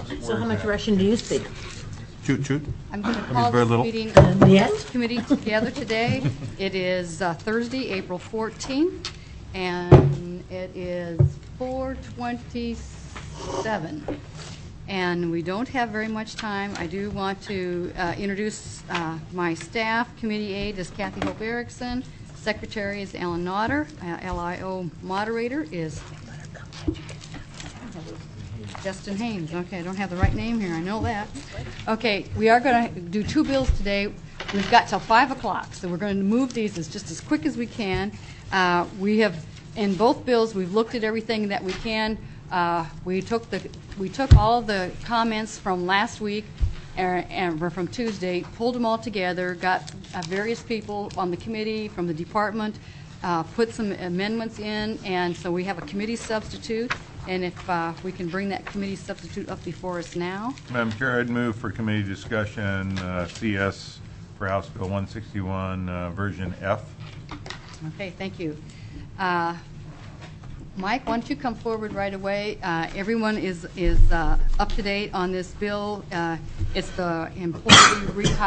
So how much Russian do you speak? Shoot, shoot. I'm going to call very this little. meeting Yes? committee together today. It is Thursday, April 14th, and it is 4:27. And we don't have very much time. I do want to introduce my staff. Committee aide is Kathy Hope Erickson. Secretary is Alan Nodder. LIO moderator is Justin Haynes. Okay, I don't have the right name here. I know that. Okay, we are going to do two bills today. We've got till 5 o'clock, so we're going to move these just as quick as we can. We have, in both bills, we've looked at everything that we can. We took all of the comments from last week and from Tuesday, pulled them all together, got various people on the committee from the department, put some amendments in, and so we have a committee substitute. And if we can bring that committee substitute up before us now. Madam Chair, I'd move for committee discussion CS for House Bill 161, version F. Okay, thank you. Mike, why don't you come forward right away? Everyone is up to date on this bill. It's the employee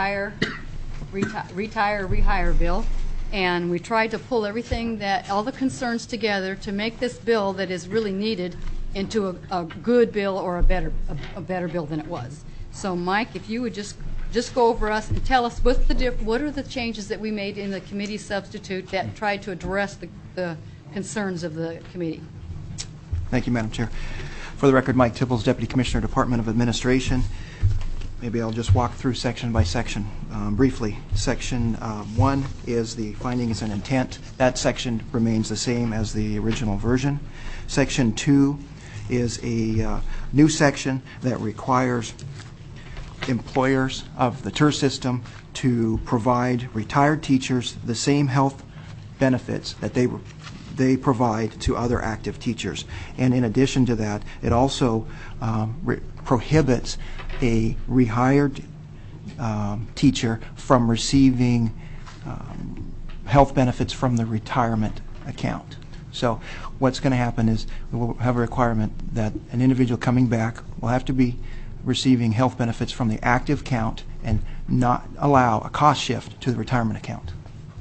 rehire bill. And we tried to pull everything all the concerns together to make this bill that is really needed into a good bill or a better bill than it was. So, Mike, if you would just go over us and tell us what are the changes that we made in the committee substitute that tried to address the concerns of the committee. Thank you, Madam Chair. For the record, Mike Tibbles, Deputy Commissioner, Department of Administration. Maybe I'll just walk through section by section briefly. Section 1 is the findings and intent. That section remains the same as the original version. Section 2 is a new section that requires employers of the TERS system to provide retired teachers the same health benefits that they provide to other active teachers. And in addition to that, it also prohibits a rehired teacher from receiving health benefits from the retirement account. So what's going to happen is we'll have a requirement that an individual coming back will have to be receiving health benefits from the active account and not allow a cost shift to the retirement account.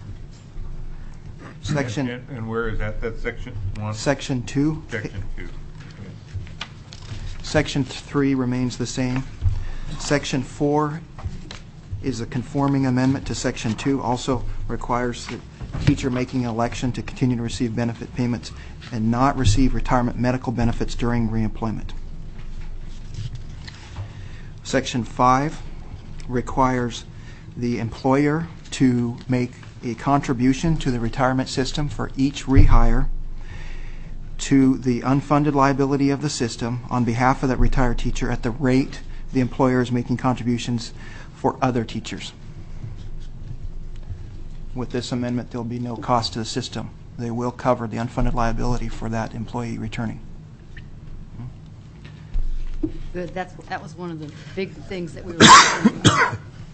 Section And where is that? That's section 1? Section 2. Section 2. Section 3 remains the same. Section 4 is a conforming amendment to Section 2. Also requires the teacher making an election to continue to receive benefit payments and not receive retirement medical benefits during reemployment. Section 5 requires the employer to make a contribution to the retirement system for each rehire to the unfunded liability of the system on behalf of that retired teacher at the rate the employer is making contributions for other teachers. With this amendment, there will be no cost to the system. They will cover the unfunded liability for that employee returning. Good. That was one of the big things that we were talking about.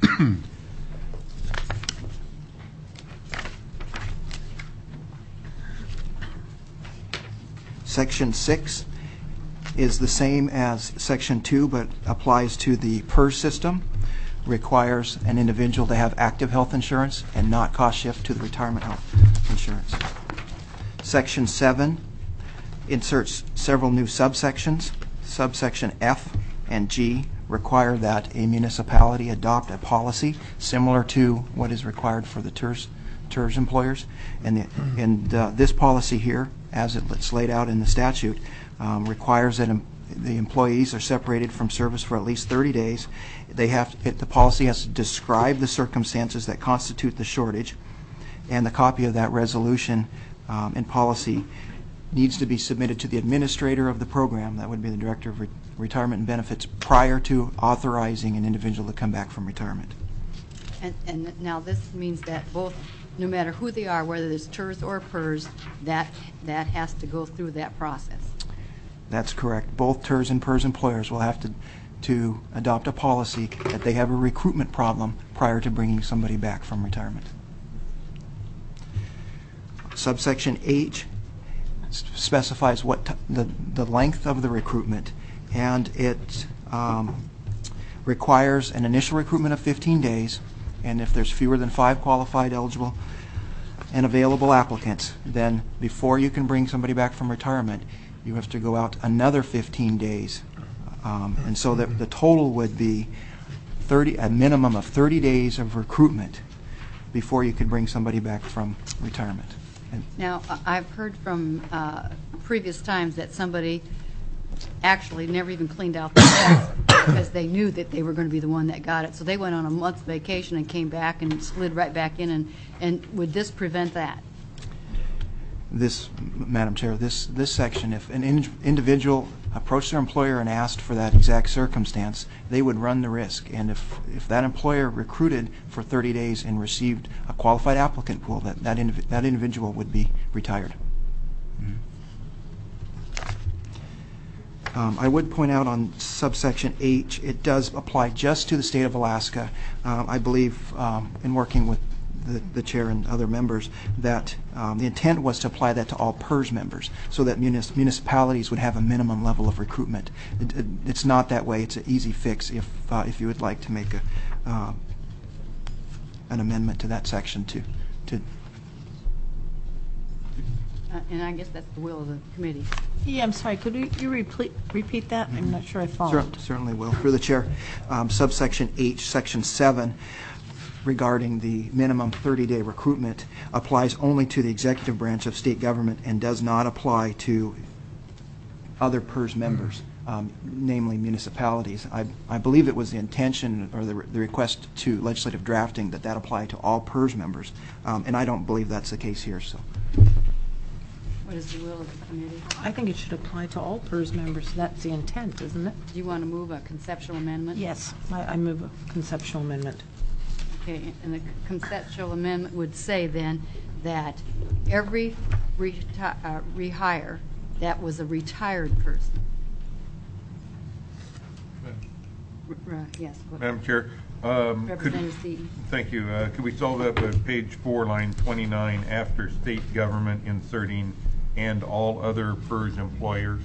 Section 6 is the same as Section 2 but applies to the PERS system. Requires an individual to have active health insurance and not cost shift to the retirement health insurance. Section 7 inserts several new subsections. Subsection F and G require that a municipality adopt a policy similar to what is required for the TERS employers. And this policy here, as it's laid out in the statute, requires that the employees are separated from service for at least 30 days. The policy has to describe the circumstances that constitute the shortage, and the copy of that resolution and policy needs to be submitted to the administrator of the program. That would be the Director of Retirement and Benefits prior to authorizing an individual to come back from retirement. And now this means that both, no matter who they are, whether it's TERS or PERS, that has to go through that process. That's correct. Both TERS and PERS employers will have to adopt a policy that they have a recruitment problem prior to bringing somebody back from retirement. Subsection H specifies what the length of the recruitment, and it requires an initial recruitment of 15 days, and if there's fewer than 5 qualified, eligible, and available applicants, then before you can bring somebody back from retirement, you have to go out another 15 days. And so the total would be a minimum of 30 days of recruitment before you could bring somebody back from retirement. Now, I've heard from previous times that somebody actually never even cleaned out the desk because they knew that they were going to be the one that got it. So they went on a month's vacation and came back and slid right back in. And would this prevent that? This, Madam Chair, this section, if an individual approached their employer and asked for that exact circumstance, they would run the risk. And if that employer recruited for 30 days and received a qualified applicant pool, that individual would be retired. I would point out on subsection H, it does apply just to the state of Alaska. I believe, in working with the chair and other members, that the intent was to apply that to all PERS members so that municipalities would have a minimum level of recruitment. It's not that way. It's an easy fix if you would like to make an amendment to that section to And I guess that's the will of the committee. Yeah, I'm sorry, could you repeat that? I'm not sure I followed. Certainly will. Through the chair, subsection H, section 7, regarding the minimum 30-day recruitment, applies only to the executive branch of state government and does not apply to other PERS members, namely municipalities. I believe it was the intention or the request to legislative drafting that apply to all PERS members, and I don't believe that's the case here. So. What is the will of the committee? I think it should apply to all PERS members. That's the intent, isn't it? Do you want to move a conceptual amendment? Yes, I move a conceptual amendment. Okay, and the conceptual amendment would say then that every rehire that was a retired person. Yes. Madam Chair, Representative Seaton. thank you. Could we solve that by page 4, line 29, after state government, inserting and all other PERS employers?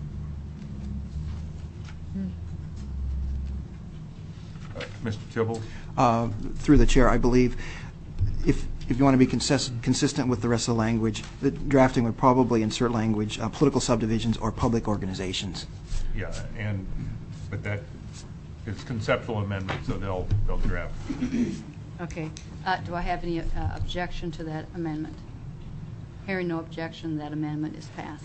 Mr. Tibble? Through the chair, I believe if you want to be consistent with the rest of the language, the drafting would probably insert language, political subdivisions or public organizations. Yeah, but that is conceptual amendment, so they'll draft. Okay. Do I have any objection to that amendment? Hearing no objection, that amendment is passed.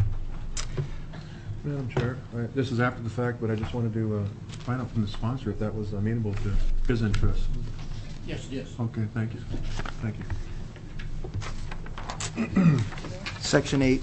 Madam Chair, this is after the fact, but I just wanted to find out from the sponsor if that was amenable to his interests. Yes, it is. Okay, thank you. Thank you. Section 8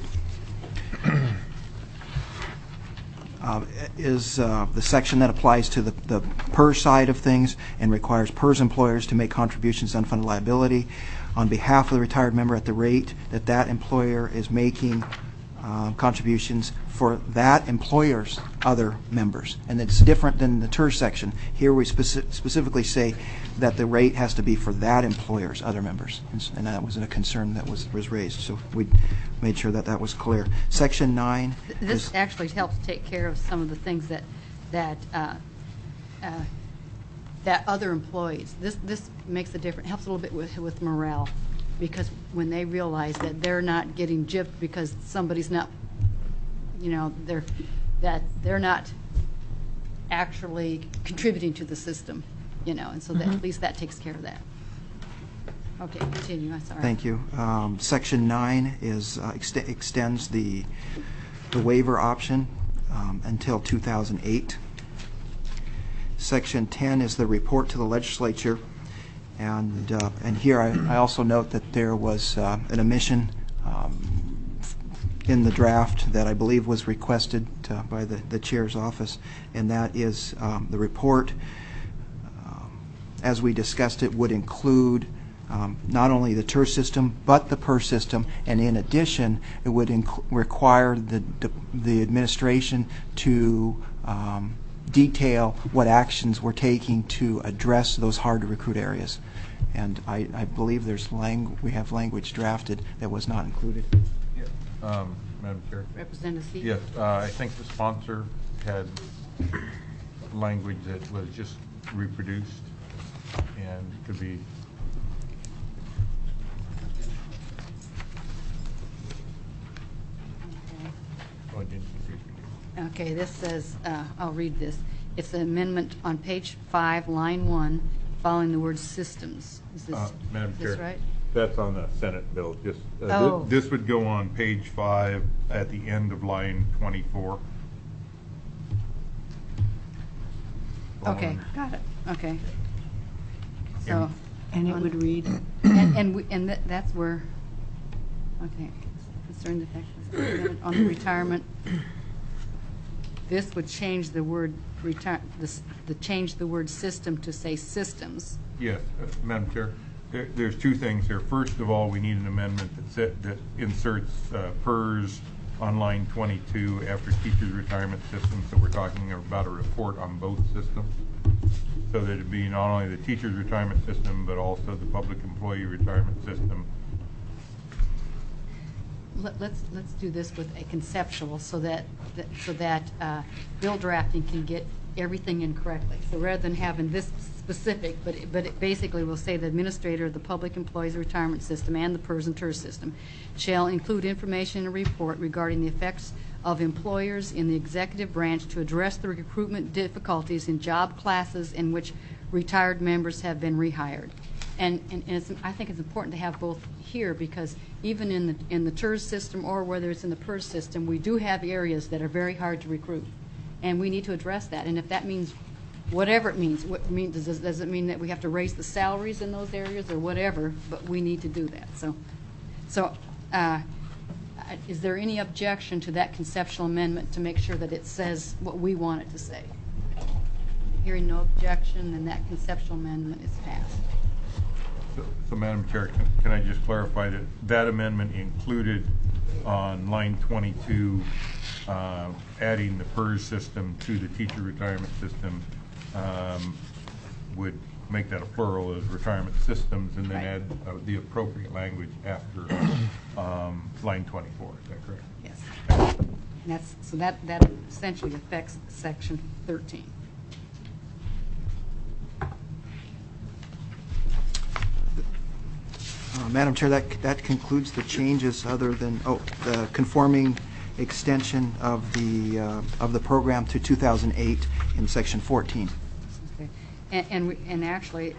is the section that applies to the PERS side of things and requires PERS employers to make contributions to unfunded liability on behalf of the retired member at the rate that employer is making contributions for that employer's other members. And it's different than the TERS section. Here we specifically say that the rate has to be for that employer's other members. And that was a concern that was raised. So we made sure that was clear. Section 9. This actually helps take care of some of the things that other employees. This makes a difference. Helps a little bit with morale, because when they realize that they're not getting gypped because somebody's not, they're not actually contributing to the system, and so that, at least that takes care of that. Okay, continue. I'm sorry. Thank you. Section 9 is extends the waiver option until 2008. Section 10 is the report to the legislature, and here I also note that there was an omission in the draft that I believe was requested by the chair's office, and that is the report, as we discussed it, would include not only the TERS system but the PERS system, and in addition it would require the administration to detail what actions we're taking to address those hard to recruit areas. And I believe we have language drafted that was not included. Madam Chair? Representative Seaton? Yes, I think the sponsor had language that was just reproduced and could be. Oh, it didn't reproduce. Okay, this says, I'll read this. It's an amendment on page 5, line 1, following the word systems. Is Madam this Chair, right? that's on the Senate bill. Just Oh. this would go on page 5 at the end of line 24. Okay, got it. Okay. So, And it would read, that's where, okay, concerned effect on the retirement. This would change the word change the word system to say systems. Yes, Madam Chair, there's two things here. First of all, we need an amendment that inserts PERS on line 22 after teachers' retirement system. So we're talking about a report on both systems. So that it'd be not only the teachers' retirement system, but also the public employee retirement system. Let's do this with a conceptual so that bill drafting can get everything in correctly. So rather than having this specific, but it basically will say the administrator of the public employees retirement system and the PERS and TERS system shall include information in a report regarding the effects of employers in the executive branch to address the recruitment difficulties in job classes in which retired members have been rehired. And I think it's important to have both here because even in the TERS system or whether it's in the PERS system, we do have areas that are very hard to recruit, and we need to address that. And if that means whatever it means, does it mean that we have to raise the salaries in those areas or whatever? But we need to do that. So is there any objection to that conceptual amendment to make sure that it says what we want it to say? Hearing no objection, then that conceptual amendment is passed. So Madam Chair, can I just clarify that that amendment included on line 22 adding the PERS system to the teacher retirement system would make that a plural as retirement systems and then add the appropriate language after line 24. Is that correct? Yes. So that essentially affects section 13. Madam Chair, that concludes the changes other than, the conforming extension of the program to 2008 in section 14. Okay. And actually,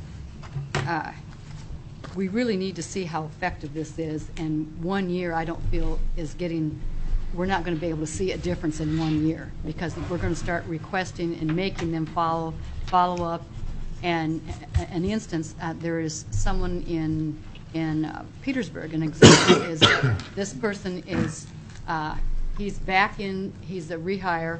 we really need to see how effective this is, and 1 year I don't feel is getting, we're not going to be able to see a difference in 1 year because we're going to start requesting and making them follow up. And an instance, there is someone in Petersburg, an example is this person is, he's back in, he's a rehire,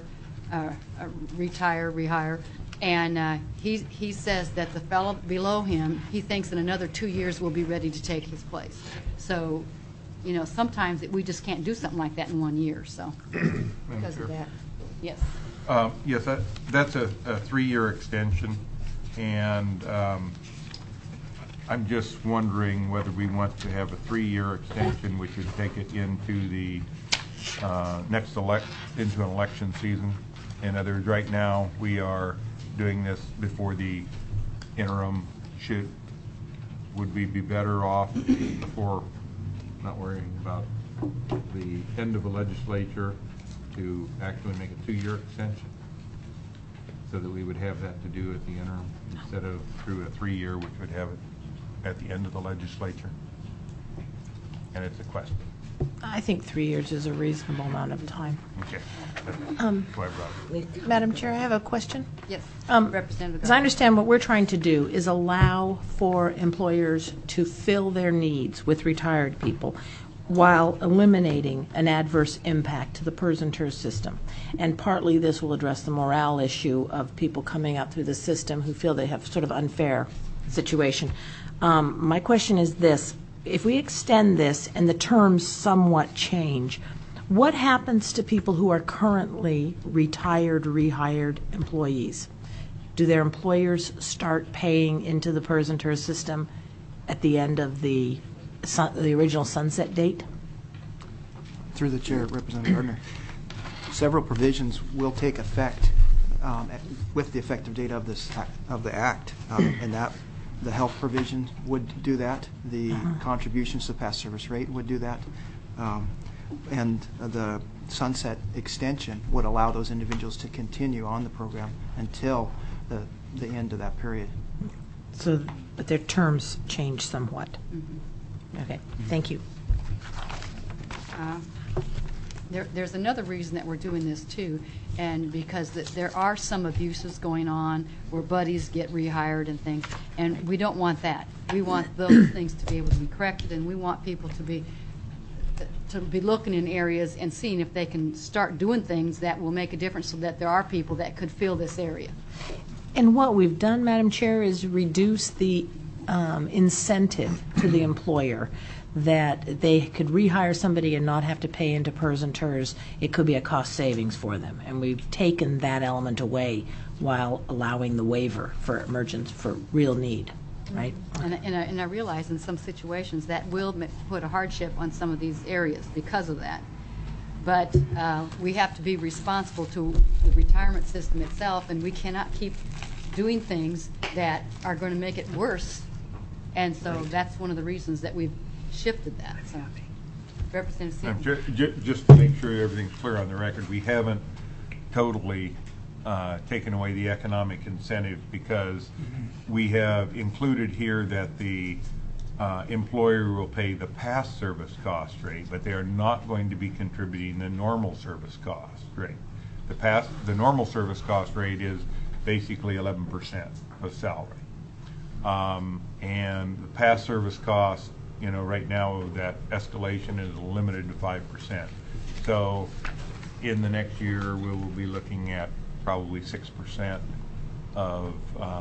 and he says that the fellow below him, he thinks in another 2 years will be ready to take his place. So, you know, sometimes we just can't do something like that in 1 year, so, because of that. Yes. Yes, that's a 3-year extension, and I'm just wondering whether we want to have a 3-year extension, which would take it into the into an election season. In other words, right now we are doing this before the interim. Would we be better off before not worrying about the end of a legislature to actually make a 2-year extension, so that we would have that to do at the interim instead of through a 3-year, which would have it at the end of the legislature? And it's a question. I think 3 years is a reasonable amount of time. Okay. That's why I brought it. Madam Chair, I have a question. Yes. As I understand, what we're trying to do is allow for employers to fill their needs with retired people while eliminating an adverse impact to the PERS and TERS system. And partly this will address the morale issue of people coming up through the system who feel they have sort of unfair situation. My question is this. If we extend this and the terms somewhat change, what happens to people who are currently retired, rehired employees? Do their employers start paying into the PERS and TERS system at the end of the original sunset date? Through the chair, Representative Gardner. Several provisions will take effect with the effective date of this of the act, and that the health provision would do that. The contributions to the past service rate would do that, and the sunset extension would allow those individuals to continue on the program until the end of that period. So, but their terms change somewhat. Okay, thank you. There's another reason that we're doing this too, and because there are some abuses going on where buddies get rehired and things, and we don't want that. We want those things to be able to be corrected, and we want people to be looking in areas and seeing if they can start doing things that will make a difference, so that there are people that could fill this area. And what we've done, Madam Chair, is reduce the incentive to the employer that they could rehire somebody and not have to pay into PERS and TERS. It could be a cost savings for them. And we've taken that element away while allowing the waiver for emergence for real need, right? And I realize in some situations that will put a hardship on some of these areas because of that. But we have to be responsible to the retirement system itself, and we cannot keep doing things that are going to make it worse. And so that's one of the reasons that we've shifted that. So, Representative Seaton. Just to make sure everything's clear on the record, we haven't totally taken away the economic incentive, because we have included here that the employer will pay the past service cost rate, but they are not going to be contributing the normal service cost rate. The normal service cost rate is basically 11% of salary. And the past service cost, right now that escalation is limited to 5%. So in the next year, we will be looking at probably 6% of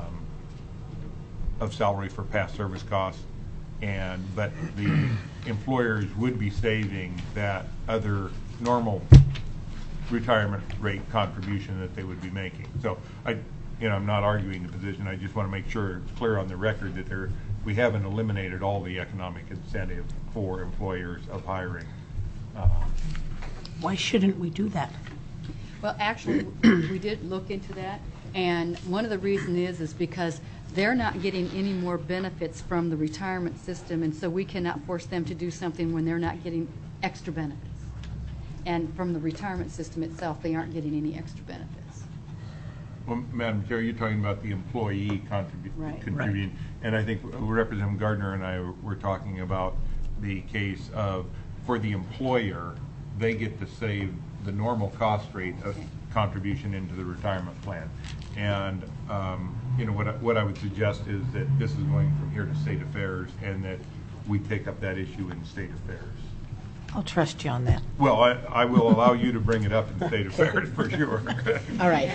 salary for past service costs. But the employers would be saving that other normal retirement rate contribution that they would be making. So I'm not arguing the position. I just want to make sure it's clear on the record that we haven't eliminated all the economic incentive for employers of hiring. Why shouldn't we do that? Well, actually, we did look into that, and one of the reasons is because they're not getting any more benefits from the retirement system, and so we cannot force them to do something when they're not getting extra benefits. And from the retirement system itself, they aren't getting any extra benefits. Well, Madam Chair, you're talking about the employee contributing. Right. And I think Representative Gardner and I were talking about the case of, for the employer, they get to save the normal cost rate of contribution into the retirement plan. And what I would suggest is that this is going from here to State Affairs, and that we take up that issue in State Affairs. I'll trust you on that. Well, I will allow you to bring it up in State Affairs for sure. All right.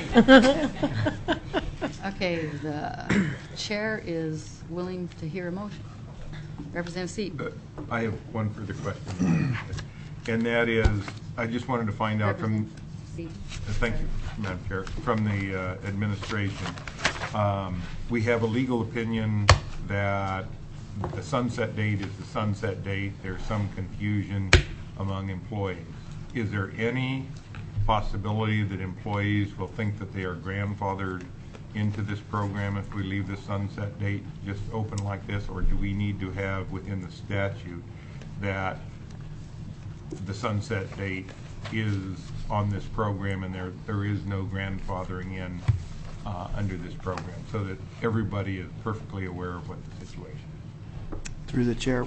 Okay, the chair is willing to hear a motion. Representative Seaton. I have one further question, and that is, I just wanted to find out from, thank you, Madam Chair, from the administration. We have a legal opinion that the sunset date is the sunset date. There's some confusion among employees. Is there any possibility that employees will think that they are grandfathered into this program if we leave the sunset date just open like this, or do we need to have within the statute that the sunset date is on this program and there is no grandfathering in under this program, so that everybody is perfectly aware of what the situation is? Through the chair,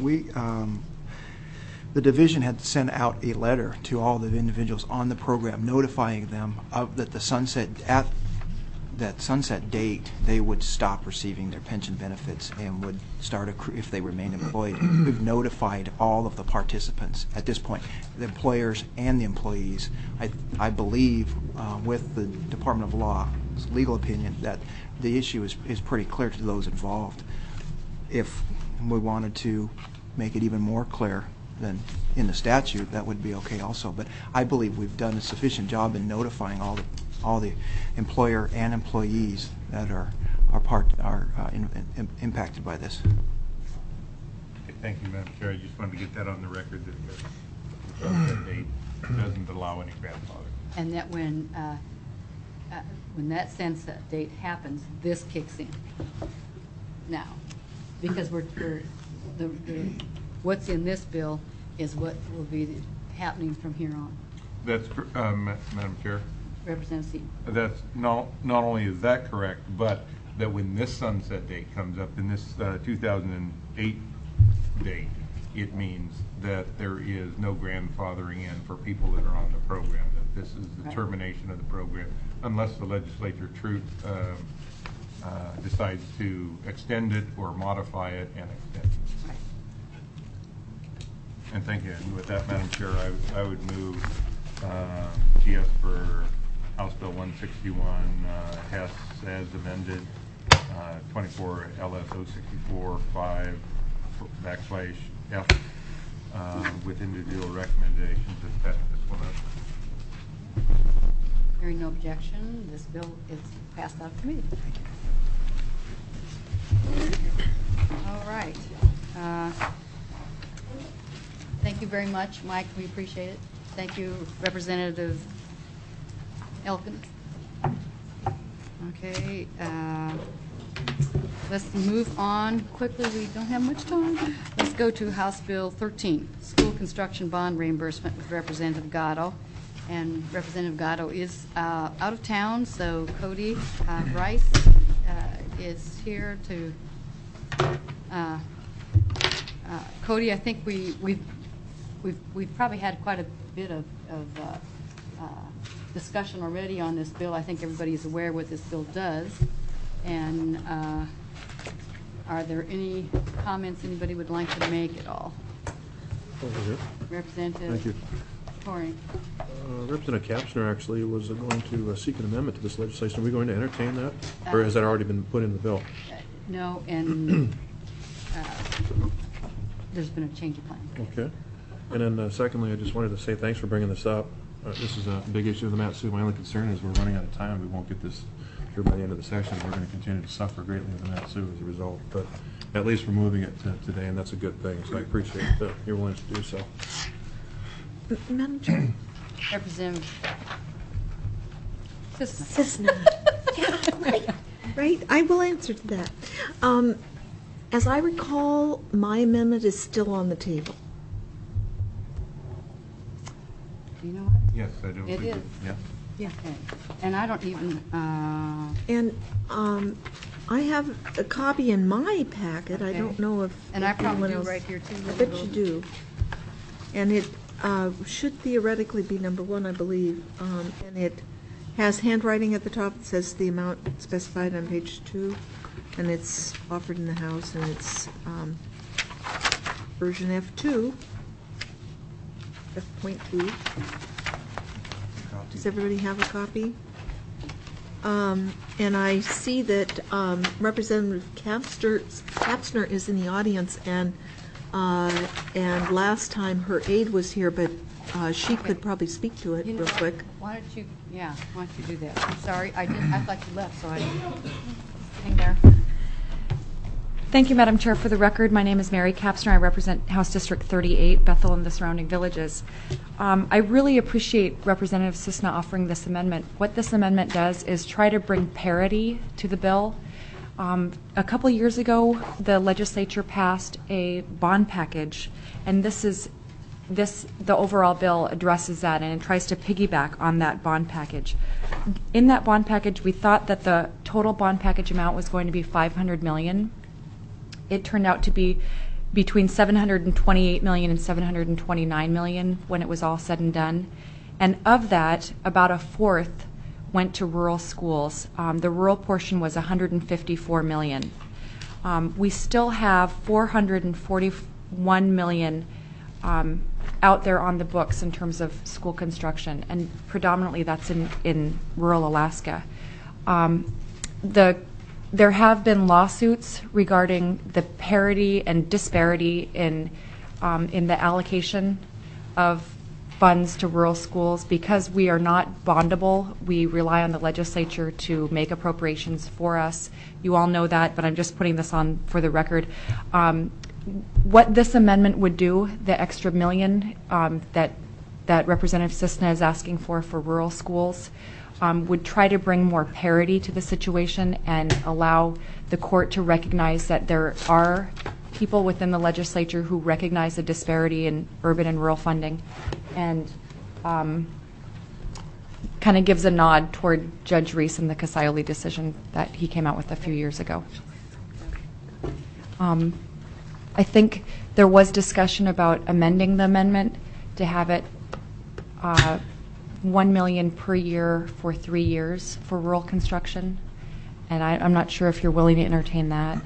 the division had sent out a letter to all the individuals on the program notifying them that that sunset date they would stop receiving their pension benefits and would start if they remained employed. We've notified all of the participants at this point, the employers and the employees. I believe with the Department of Law's legal opinion that the issue is pretty clear to those involved. If we wanted to make it even more clear than in the statute, that would be okay also. But I believe we've done a sufficient job in notifying all the employer and employees that are impacted by this. Okay, thank you, Madam Chair. I just wanted to get that on the record that the sunset date doesn't allow any grandfather. And that when when that sunset date happens, this kicks in now. Because what's in this bill is what will be happening from here on. That's, Madam Chair, Representative Seaton. that's not only is that correct, but that when this sunset date comes up, in this 2008 date, it means that there is no grandfathering in for people that are on the program, that this is the Right. termination of the program, unless the legislature decides to extend it or modify it and extend it. Right. And thank you. And with that, Madam Chair, I would move TS for House Bill 161, Hess as amended, 24 LS 064 5 /F with individual recommendations to pass this one up. Hearing no objection, this bill is passed out of committee. All right. Thank you very much, Mike. We appreciate it. Thank you, Representative Elkins. Okay. Let's move on quickly. We don't have much time. Let's go to House Bill 13, School Construction Bond Reimbursement with Representative Gatto. And Representative Gatto is out of town, so Cody Rice is here to. Cody, I think we've probably had quite a bit of discussion already on this bill. I think everybody is aware what this bill does. And are there any comments anybody would like to make at all? Over here. Representative Thank you. Torrey. Representative Kapsner actually was going to seek an amendment to this legislation. Are we going to entertain that? Or has that already been put in the bill? No, and there's been a change of plan. Okay. And then secondly, I just wanted to say thanks for bringing this up. This is a big issue of the Mat-Su. My only concern is we're running out of time. We won't get this here by the end of the session. We're going to continue to suffer greatly with the Mat-Su as a result. But at least we're moving it today, and that's a good thing. So I appreciate your willingness to do so. Madam Chair. Representative Sisna. Cisna. Yeah, right. I will answer to that. As I recall, my amendment is still on the table. Do you know what? Yes, I do. It is. Yeah. Yeah. Okay. And I don't even, And I have a copy in my packet. I Okay. don't know if and I probably anyone do else. right here too. I bet you do. And it should theoretically be number 1, I believe. And it has handwriting at the top. It says the amount specified on page 2. And it's offered in the House, and it's version F2, F.2. Does everybody have a copy? And I see that Representative Kapsner is in the audience, and last time her aide was here, but she could probably speak to it You know real what? quick. Why don't you do that? I'm sorry, I thought you left, so I sitting there. Thank you, Madam Chair. For the record, my name is Mary Kapsner. I represent House District 38, Bethel and the surrounding villages. I really appreciate Representative Cisna offering this amendment. What this amendment does is try to bring parity to the bill. A couple years ago, the legislature passed a bond package, and the overall bill addresses that, and it tries to piggyback on that bond package. In that bond package, we thought that the total bond package amount was going to be $500 million. It turned out to be between $728 million and $729 million when it was all said and done. And of that, about a fourth went to rural schools. The rural portion was $154 million. We still have $441 million out there on the books in terms of school construction, and predominantly that's in rural Alaska. There have been lawsuits regarding the parity and disparity in the allocation of funds to rural schools. Because we are not bondable, we rely on the legislature to make appropriations for us. You all know that, but I'm just putting this on for the record. What this amendment would do, the extra $1 million that Representative Cisna is asking for rural schools, would try to bring more parity to the situation and allow the court to recognize that there are people within the legislature who recognize the disparity in urban and rural funding, and kind of gives a nod toward Judge Reese and the Cascioli decision that he came out with a few years ago. I think there was discussion about amending the amendment to have it $1 million per year for 3 years for rural construction, and I'm not sure if you're willing to entertain that.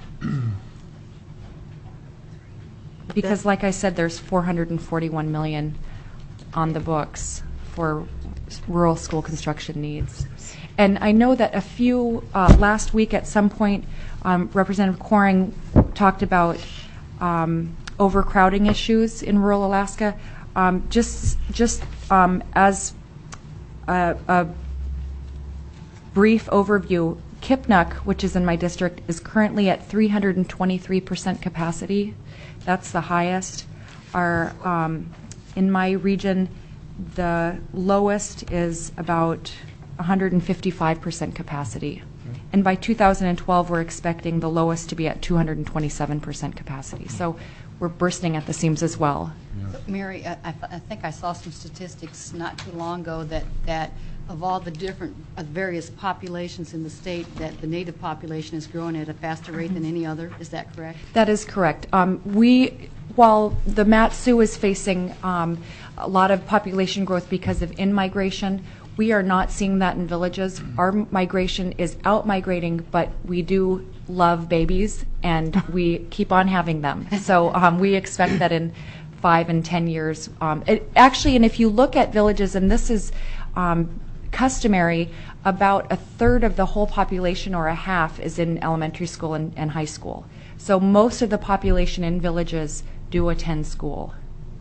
Because, like I said, there's $441 million on the books for rural school construction needs. And I know that a few, last week at some point, Representative Coring talked about overcrowding issues in rural Alaska. Just as a brief overview, Kipnuk, which is in my district, is currently at 323% capacity. That's the highest. Our, in my region, the lowest is about 155% capacity. And by 2012, we're expecting the lowest to be at 227% capacity. So we're bursting at the seams as well. Mary, I think I saw some statistics not too long ago that of all the different various populations in the state, that the native population is growing at a faster rate than any other. Is that correct? That is correct. While the Mat-Su is facing a lot of population growth because of in-migration, we are not seeing that in villages. Our migration is out-migrating, but we do love babies, and we keep on having them. So we expect that in 5 and 10 years. Actually, and if you look at villages, and this is customary, about a third of the whole population or a half is in elementary school and high school. So most of the population in villages do attend school.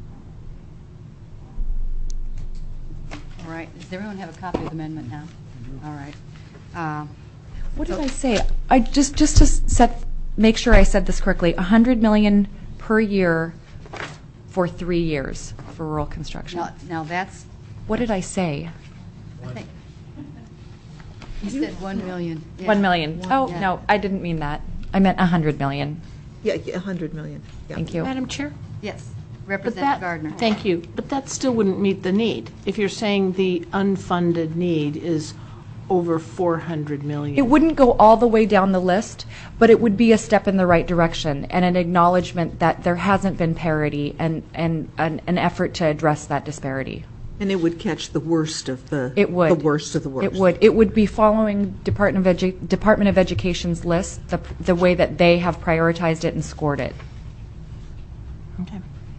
All right. Does everyone have a copy of the amendment now? All right. What did I say? I just to make sure I said this correctly. $100 million per year for 3 years for rural construction. Now that's. What did I say? I think you said 1 million. Yeah. 1 million. Oh Yeah. no, I didn't mean that. I meant $100 million. Yeah, 100 million. Yeah. Thank you. Madam Chair? Yes. But Representative Gardner. Thank you. But that still wouldn't meet the need. If you're saying the unfunded need is over $400 million. It wouldn't go all the way down the list, but it would be a step in the right direction and an acknowledgement that there hasn't been parity and an effort to address that disparity. And it would catch the worst of the. It would. The worst of the worst. It would. It would be following Department of Education's list, the way that they have prioritized it and scored it. Okay.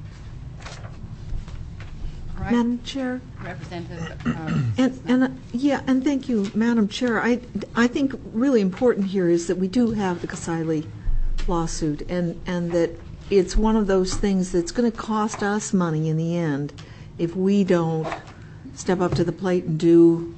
All right. Madam Chair. Representative. And thank you, Madam Chair. I think really important here is that we do have the Cascioli lawsuit, and that it's one of those things that's going to cost us money in the end if we don't step up to the plate and do.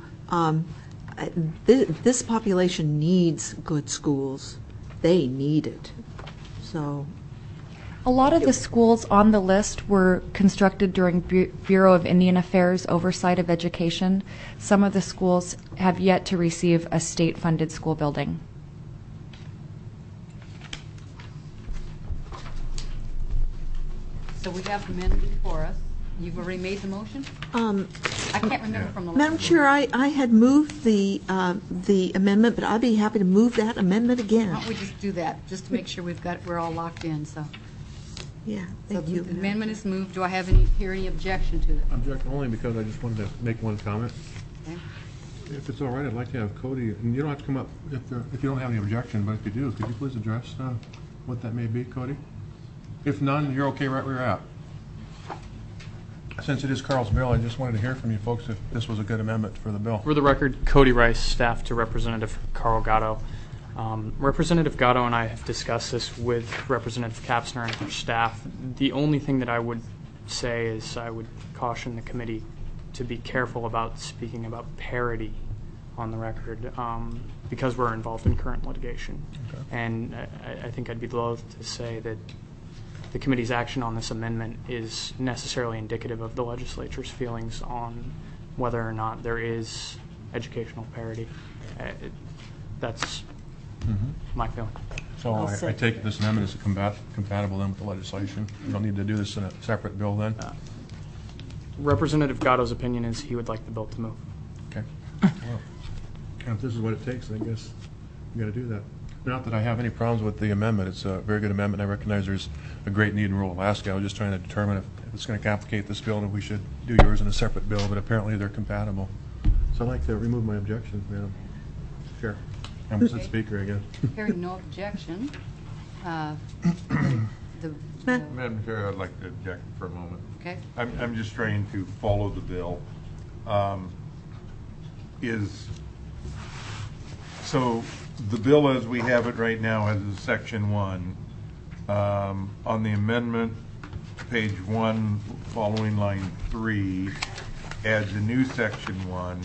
This population needs good schools. They need it. So. A lot of the schools on the list were constructed during Bureau of Indian Affairs oversight of education. Some of the schools have yet to receive a state-funded school building. So we have the amendment before us. You've already made the motion? I can't remember from the last. Madam Chair, I had moved the amendment, but I'd be happy to move that amendment again. Why don't we just do that, just to make sure we're all locked in, so. Yeah, So thank you. the amendment is moved. Do I have hear any objection to it? Object only because I just wanted to make one comment. Okay. If it's all right, I'd like to have Cody, and you don't have to come up if you don't have any objection, but if you do, could you please address what that may be, Cody? If none, you're okay right where you're at. Since it is Carl's bill, I just wanted to hear from you folks if this was a good amendment for the bill. For the record, Cody Rice, staff to Representative Carl Gatto. Representative Gatto and I have discussed this with Representative Kapsner and her staff. The only thing that I would say is I would caution the committee to be careful about speaking about parity on the record because we're involved in current litigation. Okay. And I think I'd be loath to say that the committee's action on this amendment is necessarily indicative of the legislature's feelings on whether or not there is educational parity. That's my feeling. So I take it this amendment is compatible then with the legislation? You don't need to do this in a separate bill then? Representative Gatto's opinion is he would like the bill to move. Okay. Well, if this is what it takes, I guess we got to do that. Not that I have any problems with the amendment. It's a very good amendment. I recognize there's a great need in rural Alaska. I was just trying to determine if it's going to complicate this bill and if we should do yours in a separate bill, but apparently they're compatible. So I'd like to remove my objection, Madam Chair. I'm the speaker again. Hearing no objection, Madam Chair, I'd like to object for a moment. okay. I'm just trying to follow the bill. So the bill as we have it right now has a section 1. On the amendment, page 1, following line 3, adds a new section 1.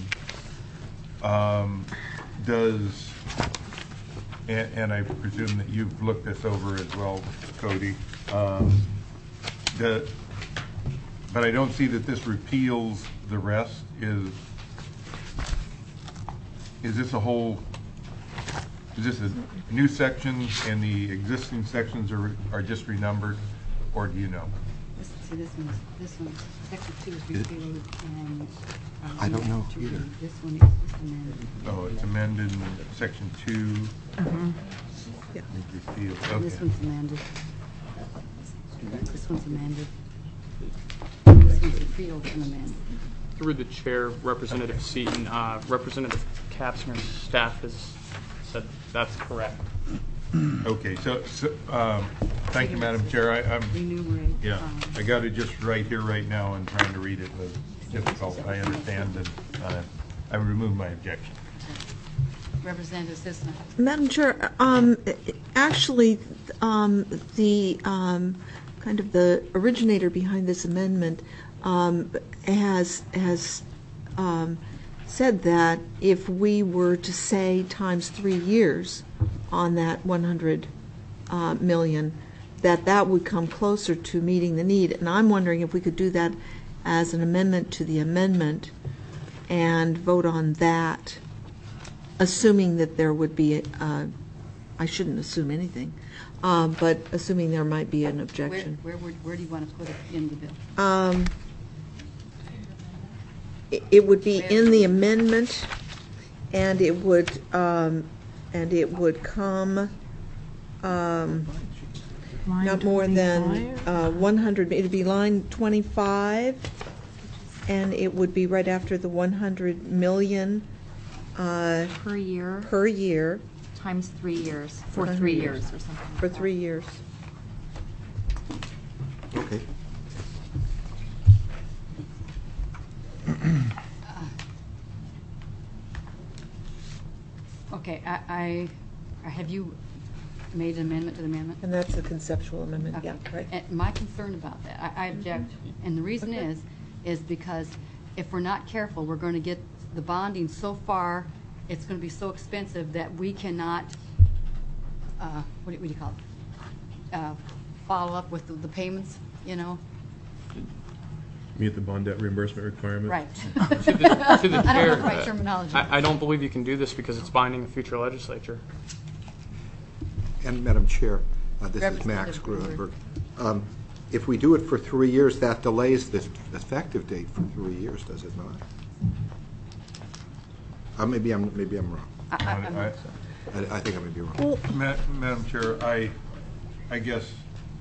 And I presume that you've looked this over as well, Cody. But I don't see that this repeals the rest. Is this a whole? Is this a new section and the existing sections are just renumbered, or do you know? See, this one, section 2 is repealed, and I don't know either. this one is amended. Oh, it's amended in section 2. Yeah. Repealed. And this Okay. one's amended. This one's amended. This one's repealed and amended. Through the chair, Representative Seaton, Representative Kapsner's staff has said that's correct. Okay. So thank you, Madam Chair. I'm Enumerate. yeah. I got it just right here, right now, and trying to read it was difficult. I understand, and I remove my objection. Representative Sisna. Madam Chair, actually, the kind of the originator behind this amendment has said that if we were to say times 3 years on that 100 million, that would come closer to meeting the need. And I'm wondering if we could do that as an amendment to the amendment and vote on that, assuming that there would be, I shouldn't assume anything, but assuming there might be an objection. Where do you want to put it in the bill? It would be in the amendment, and it would come not more than 100. It'd be line 25, and it would be right after the 100 million Per year, per year times 3 years, for 100 3 years. years or something. for 3 years. Okay. Okay, I have you made an amendment to the amendment? And that's a conceptual amendment, yeah, Okay. right. And my concern about that, I object, and the reason Okay. is because if we're not careful, we're going to get the bonding so far, it's going to be so expensive that we cannot, what do you call it? Follow up with the payments, you know? Meet the bond debt reimbursement requirement? Right. To the I don't know chair, the right terminology. I don't believe you can do this because it's binding the future legislature. And Madam Chair, this is Max Representative Gruenberg. If we do it for 3 years, that delays the effective date for 3 years, does it not? Maybe I'm wrong. I think I may be wrong. Well, Madam Chair, I guess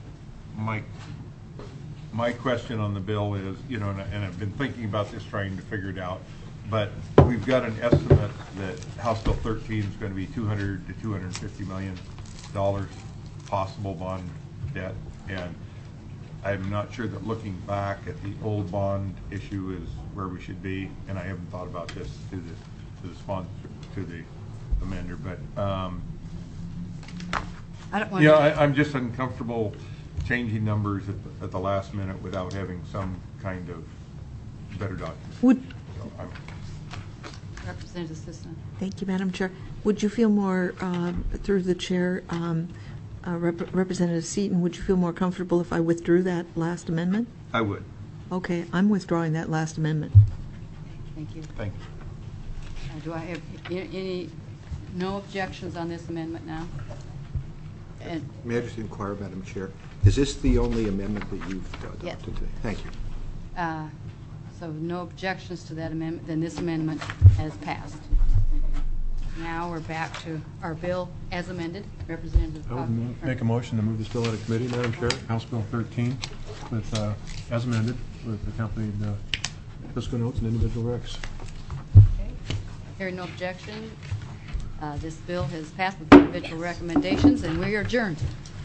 my question on the bill is, and I've been thinking about this, trying to figure it out, but we've got an estimate that House Bill 13 is going to be $200 to $250 million possible bond debt, and I'm not sure that looking back at the old bond issue is where we should be, and I haven't thought about this to the sponsor, to the amender, but I don't want I'm just uncomfortable changing numbers at the last minute without having some kind of better document. would, So I'm- Representative Sisna. thank you, Madam Chair. Would you feel more, through the chair, Representative Seaton, would you feel more comfortable if I withdrew that last amendment? I would. Okay, I'm withdrawing that last amendment. Thank you. Thank you. Do I have any, no objections on this amendment now? And May I just inquire, Madam Chair, is this the only amendment that you've adopted Yes. today? Thank you. So no objections to that amendment, then this amendment has passed. Now we're back to our bill as amended. Representative I would Cochran. make a motion to move this bill out of committee, Madam Chair, House Bill 13, with, as amended, with accompanied fiscal notes and individual recs. Okay. Hearing no objection, this bill has passed with individual recommendations, and we are adjourned.